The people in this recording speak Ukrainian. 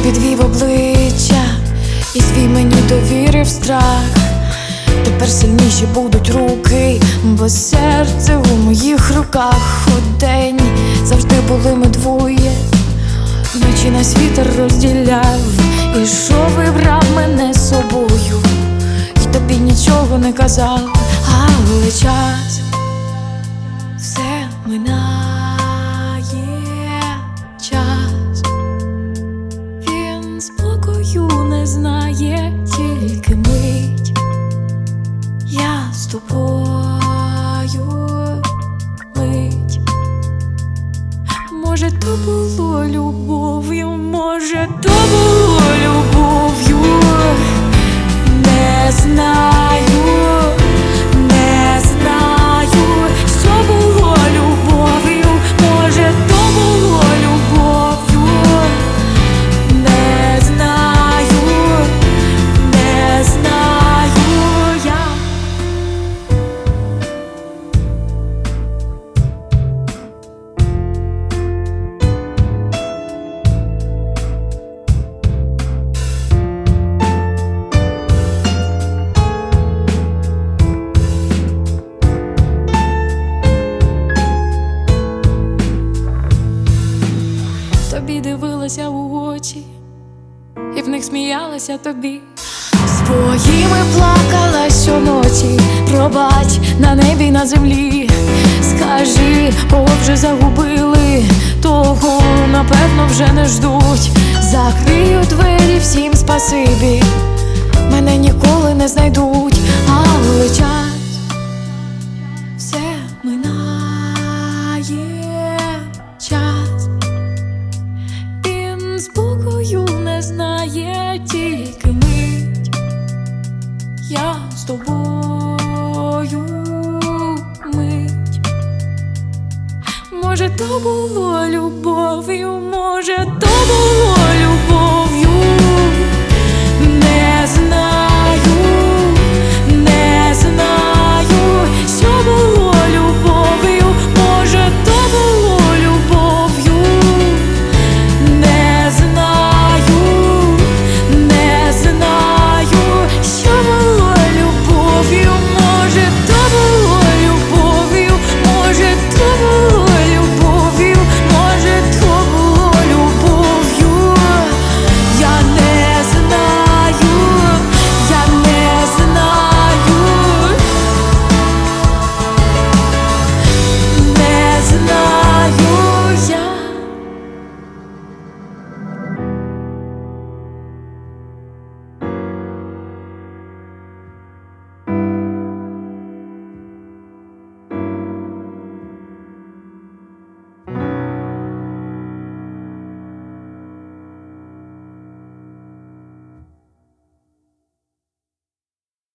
підвів обличчя і свій мені довірив страх. Тепер сильніші будуть руки, бо серце у моїх руках. У день завжди були ми двоє, вночі нас вітер розділяв. І що вибрав мене з собою, і тобі нічого не казав. Але час все минає, час він спокою не знає, тільки мить. Я з тобою мить. Може, то було любов'ю, може, то було любов'ю. Не знаю, не знаю, що було любов'ю, може, то було любов'ю. Не знаю, не знаю я. Тобі дивилася у очі, і в них сміялася тобі. Своїми плакала щоночі, пробач на небі, на землі. Скажи, кого вже загубили, того, напевно, вже не ждуть. Закрию двері, всім спасибі, мене ніколи не знайдуть. Але час все минає, час спокою не знає, тільки мить. Я з тобою мить. Може, то було любов'ю, може,